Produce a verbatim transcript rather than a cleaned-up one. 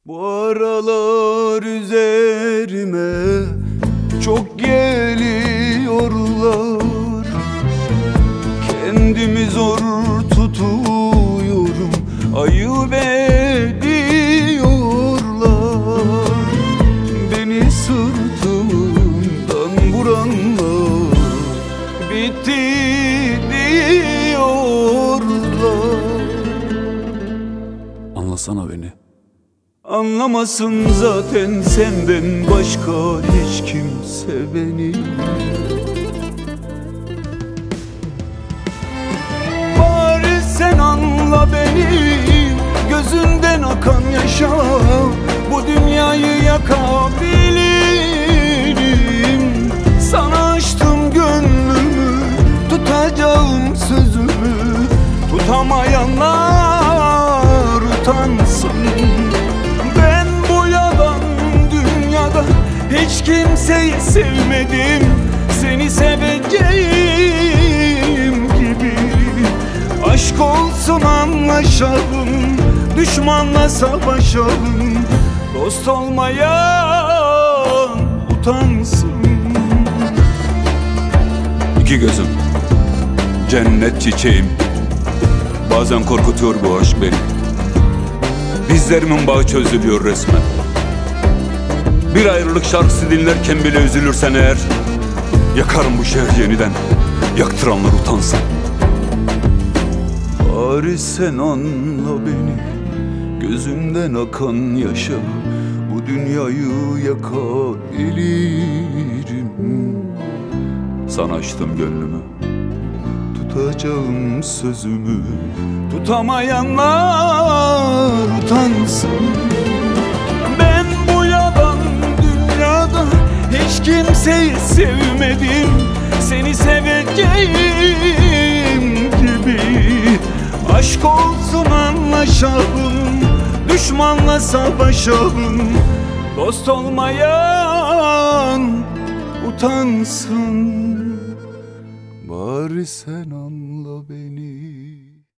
Bu aralar üzerime çok geliyorlar. Kendimi zor tutuyorum, ayıp ediyorlar. Beni sırtımdan vuranlar bitti diyorlar. Anlasana beni. Anlamasın zaten senden başka hiç kimse beni. Bari sen anla beni, gözünden akan yaşa. Bu dünyayı yakabilirim. Sana açtım gönlümü, tutacağım sözümü. Tutamayanlar utansın. Hiç kimseyi sevmedim, seni seveceğim gibi. Aşk olsun anlaşalım, düşmanla savaşalım. Dost olmayan utansın. İki gözüm, cennet çiçeğim. Bazen korkutuyor bu aşk beni. Dizlerimin bağı çözülüyor resmen. Bir ayrılık şarkısı dinlerken bile üzülürsen eğer, yakarım bu şehri yeniden, yaktıranlar utansın. Bari sen anla beni, gözünden akan yaşa. Bu dünyayı yakabilirim. Sana açtım gönlümü, tutacağım sözümü. Tutamayanlar utansın. Hiç kimseyi sevmedim, seni seveceğim gibi. Aşk olsun anlaşalım, düşmanla savaşalım. Dost olmayan utansın. Bari sen anla.